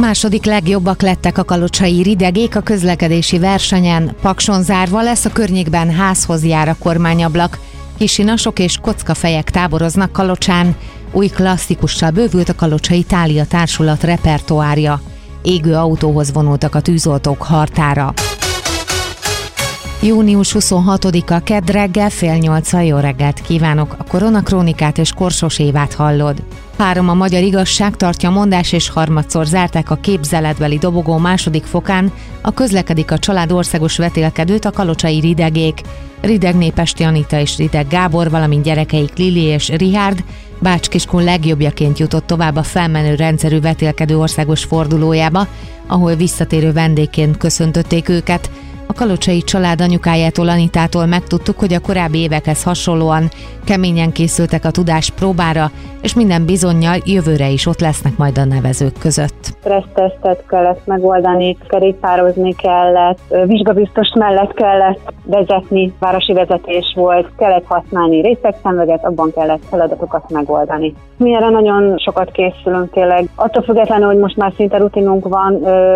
Második legjobbak lettek a kalocsai ridegék a közlekedési versenyen. Pakson zárva lesz, a környékben házhoz jár a kormányablak. Kisinasok és kockafejek táboroznak Kalocsán. Új klasszikussal bővült a Kalocsai Itália Társulat repertoárja. Égő autóhoz vonultak a tűzoltók hartára. Június 26-a kedd reggel 7:30. Jó reggelt kívánok! A Koronakrónikát és Korsos Évát hallod. 3 a Magyar Igazság tartja mondás, és harmadszor zárták a képzeletbeli dobogó második fokán a Közlekedik a Család országos vetélkedőt a kalocsai ridegék. Rideg Népesti Anita és Rideg Gábor, valamint gyerekeik Lili és Richárd Bács-Kiskun legjobbjaként jutott tovább a felmenő rendszerű vetélkedő országos fordulójába, ahol visszatérő vendégként köszöntötték őket. A kalocsai család anyukájától, Anitától megtudtuk, hogy a korábbi évekhez hasonlóan keményen készültek a tudás próbára, és minden bizonnyal jövőre is ott lesznek majd a nevezők között. Stressztesztet kellett megoldani, kerékpározni kellett, vizsgabiztos mellett kellett vezetni, városi vezetés volt, kellett használni részegszemüveget, abban kellett feladatokat megoldani. Mi erre nagyon sokat készülünk tényleg. Attól függetlenül, hogy most már szinte rutinunk van,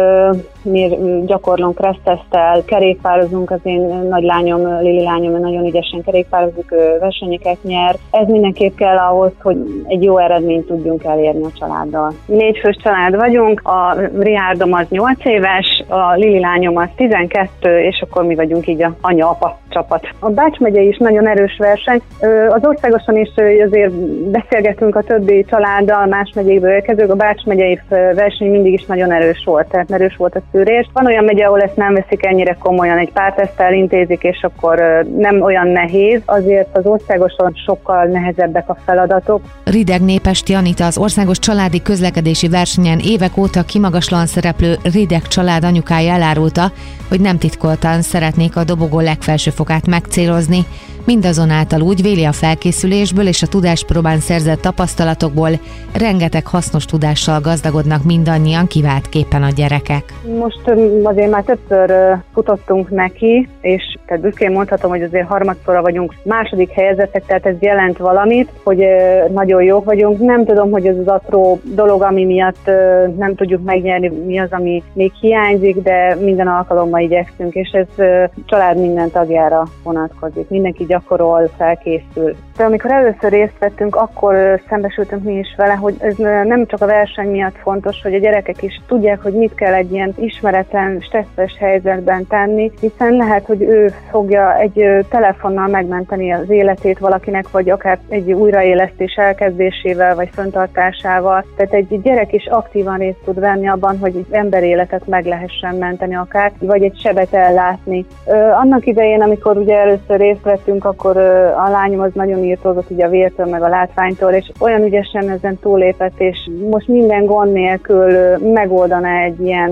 mi gyakorlunk stresszteszttel, kerékpározunk, az én nagy lányom, Lili lányom nagyon ügyesen kerékpározik, versenyeket nyer. Ez mindenképp kell ahhoz, hogy egy jó eredményt tudjunk elérni a családdal. 4 fős család vagyunk, a Richárdom az 8 éves, a Lili lányom az 12, és akkor mi vagyunk így a anya-apa csapat. A Bács megyei is nagyon erős verseny. Az országosan is azért beszélgetünk a többi családdal, más megyékből érkezők. A Bács megyei verseny mindig is nagyon erős volt, tehát erős volt a szűrés. Van olyan megye, ahol ezt nem veszik ennyire komolyan, egy pár teszttel intézik, és akkor nem olyan nehéz, azért az országosan sokkal nehezebbek a feladatok. Rideg Népesti Anita az országos családi közlekedési versenyen évek óta kimagaslóan szereplő Rideg család anyukája elárulta, hogy nem titkoltan szeretnék a dobogó legfelső fokát megcélozni. Mindazonáltal úgy véli, a felkészülésből és a tudáspróbán szerzett tapasztalatokból rengeteg hasznos tudással gazdagodnak mindannyian, kiváltképpen a gyerekek. Most azért már többször futottunk neki, és tehát büszkén mondhatom, hogy azért harmadszorra vagyunk második helyezettek, tehát ez jelent valamit, hogy nagyon jók vagyunk. Nem tudom, hogy ez az apró dolog, ami miatt nem tudjuk megnyerni, mi az, ami még hiányzik, de minden alkalommal igyekszünk, és ez család minden tagjára vonatkozik. Mindenki gyakorol, felkészül. De amikor először részt vettünk, akkor szembesültünk mi is vele, hogy ez nem csak a verseny miatt fontos, hogy a gyerekek is tudják, hogy mit kell egy ilyen ismeretlen, stresszes helyzetben tenni, hiszen lehet, hogy ő fogja egy telefonnal megmenteni az életét valakinek, vagy akár egy újraélesztés elkezdésével, vagy fenntartásával. Tehát egy gyerek is aktívan részt tud venni abban, hogy egy emberéletet meg lehessen menteni akár, vagy egy sebet ellátni. Annak idején, amikor ugye először részt vettünk, akkor a lányom az nagyon írtózott ugye a vértől, meg a látványtól, és olyan ügyesen ezen túlépett, és most minden gond nélkül megoldana egy ilyen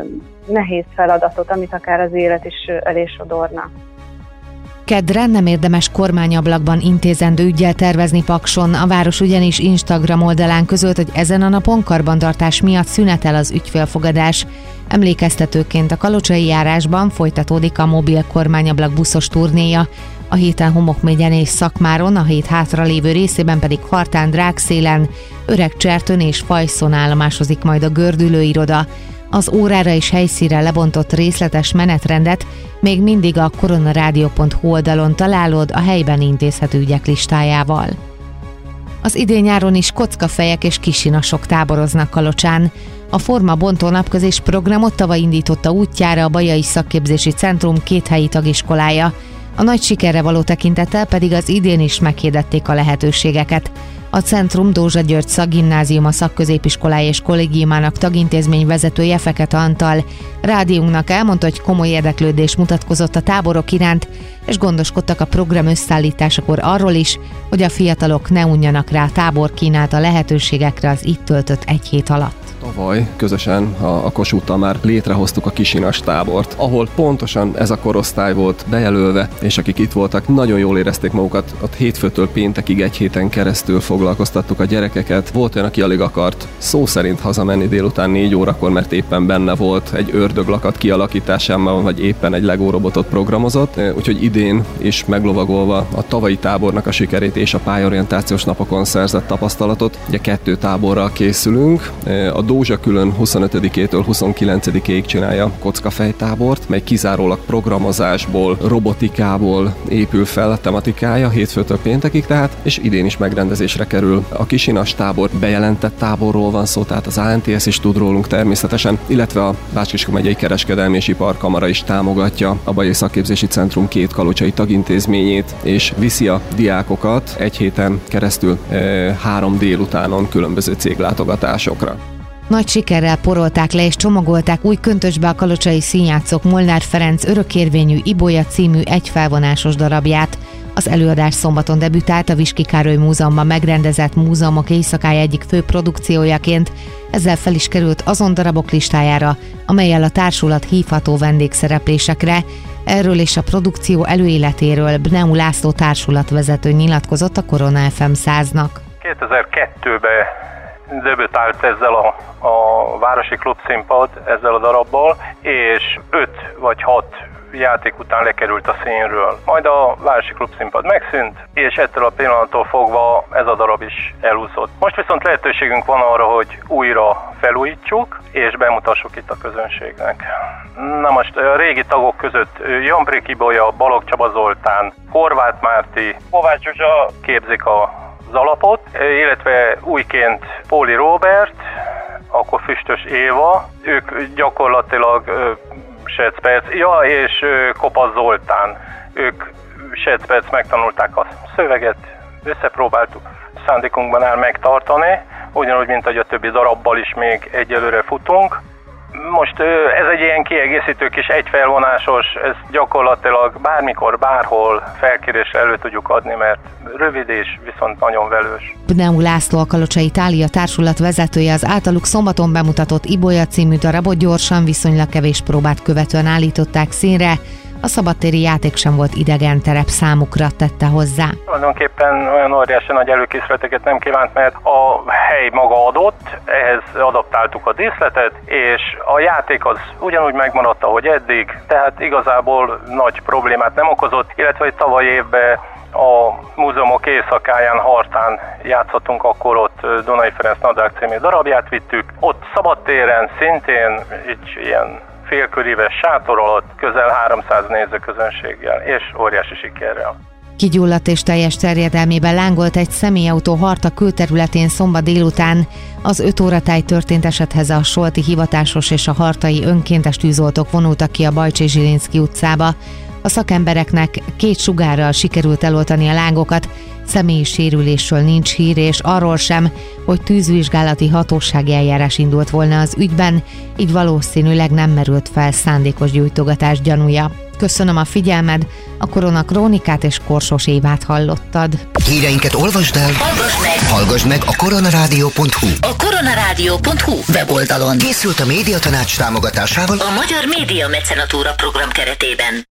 nehéz feladatot, amit akár az élet is elé sodorna. Keddre nem érdemes kormányablakban intézendő üggyel tervezni Pakson. A város ugyanis Instagram oldalán közölt, hogy ezen a napon karbantartás miatt szünetel az ügyfélfogadás. Emlékeztetőként a kalocsai járásban folytatódik a mobil kormányablak buszos turnéja. A héten Homokmégyen és Szakmáron, a hét hátralévő részében pedig Hartán, Drágszélen, Öregcsertön és Fajszon állomásozik majd a gördülőiroda. Az órára és helyszínre lebontott részletes menetrendet még mindig a koronaradio.hu oldalon találod a helyben intézhető ügyek listájával. Az idén nyáron is kockafejek és kisinasok táboroznak Kalocsán. A Forma Bontó napközés programot tavaly indította útjára a Bajai Szakképzési Centrum 2 helyi tagiskolája. A nagy sikerre való tekintettel pedig az idén is meghirdették a lehetőségeket. A Centrum Dózsa György Szakgimnáziuma szakközépiskolája és kollégiumának tagintézmény vezetője Fekete Antal rádiónknak elmondta, hogy komoly érdeklődés mutatkozott a táborok iránt, és gondoskodtak a program összeállításakor arról is, hogy a fiatalok ne unjanak rá a tábor kínálta lehetőségekre az itt töltött 1 hét alatt. Tavaly közösen a Kossuthtal már létrehoztuk a kisinas tábort, ahol pontosan ez a korosztály volt bejelölve, és akik itt voltak, nagyon jól érezték magukat. Ott hétfőtől péntekig 1 héten keresztül foglalkoztattuk a gyerekeket. Volt olyan, aki alig akart szó szerint hazamenni délután 4 órakor, mert éppen benne volt egy ördöglakat kialakításában, vagy éppen egy Lego robotot programozott. Úgyhogy idén is meglovagolva a tavalyi tábornak a sikerét és a pályaorientációs napokon szerzett tapasztalatot, ugye 2 táborral készülünk. A Rózsakülön 25-től 29-ig csinálja kockafejtábort, mely kizárólag programozásból, robotikából épül fel a tematikája hétfőtől péntekig tehát, és idén is megrendezésre kerül. A Kisinas tábor bejelentett táborról van szó, tehát az ANTS is tud rólunk természetesen, illetve a Bács-Kiskun megyei kereskedelmi és iparkamara is támogatja a Bajai Szakképzési Centrum 2 kalocsai tagintézményét, és viszi a diákokat egy héten keresztül 3 délutánon különböző céglátogatásokra. Nagy sikerrel porolták le és csomagolták új köntösbe a kalocsai színjátszók Molnár Ferenc örökérvényű Ibolya című egyfelvonásos darabját. Az előadás szombaton debütált a Viski Károly Múzeumban megrendezett múzeumok éjszakája egyik fő produkciójaként, ezzel fel is került azon darabok listájára, amellyel a társulat hívható vendégszereplésekre. Erről és a produkció előéletéről Bneu László társulatvezető nyilatkozott a Korona FM 100-nak. 2002-ben debütált ezzel a Városi Klubszínpad ezzel a darabbal, és 5 vagy 6 játék után lekerült a színről. Majd a Városi Klubszínpad megszűnt, és ettől a pillanattól fogva ez a darab is elúszott. Most viszont lehetőségünk van arra, hogy újra felújítsuk, és bemutassuk itt a közönségnek. Na most a régi tagok között Jamprék Ibolya, Balogh Csaba Zoltán, Horváth Márti, Kovács Zsuzsa képzik az alapot, illetve újként Póli Róbert, akkor Füstös Éva, ők gyakorlatilag Secperc, és Kopasz Zoltán, ők Secperc megtanulták a szöveget, összepróbáltuk, szándékunkban áll megtartani, ugyanúgy, mint hogy a többi darabbal is még egyelőre futunk. Most ez egy ilyen kiegészítő kis egyfelvonásos, ez gyakorlatilag bármikor, bárhol felkérésre elő tudjuk adni, mert rövid és viszont nagyon velős. Bneu László, a Kalocsai Tália társulat vezetője az általuk szombaton bemutatott Ibolya című darabot gyorsan, viszonylag kevés próbát követően állították színre. A szabadtéri játék sem volt idegen terep számukra, tette hozzá. Tulajdonképpen olyan óriási nagy előkészületeket nem kívánt, mert a hely maga adott, ehhez adaptáltuk a díszletet, és a játék az ugyanúgy megmaradt, ahogy eddig, tehát igazából nagy problémát nem okozott, illetve egy tavaly évben a múzeumok éjszakáján Hartán játszottunk, akkor ott Donai Ferenc Nadrág című darabját vittük. Ott szabadtéren szintén egy ilyen félköríves sátor alatt közel 300 nézőközönséggel és óriási sikerrel. Kigyulladt és teljes terjedelmében lángolt egy személyautó Harta külterületén szombat délután. Az 5 óratáj történt esethez a Solti hivatásos és a hartai önkéntes tűzoltók vonultak ki a Bajcsy-Zsilinszky utcába. A szakembereknek 2 sugárral sikerült eloltani a lángokat, személyi sérülésről nincs hír, és arról sem, hogy tűzvizsgálati hatósági eljárás indult volna az ügyben, így valószínűleg nem merült fel szándékos gyújtogatás gyanúja. Köszönöm a figyelmed, a Korona Krónikát és Korsos Évát hallottad. Híreinket olvasd el, hallgass meg a koronarádió.hu. A koronarádió.hu weboldalon Készült a Médiatanács támogatásával a Magyar Média Mecenatúra program keretében.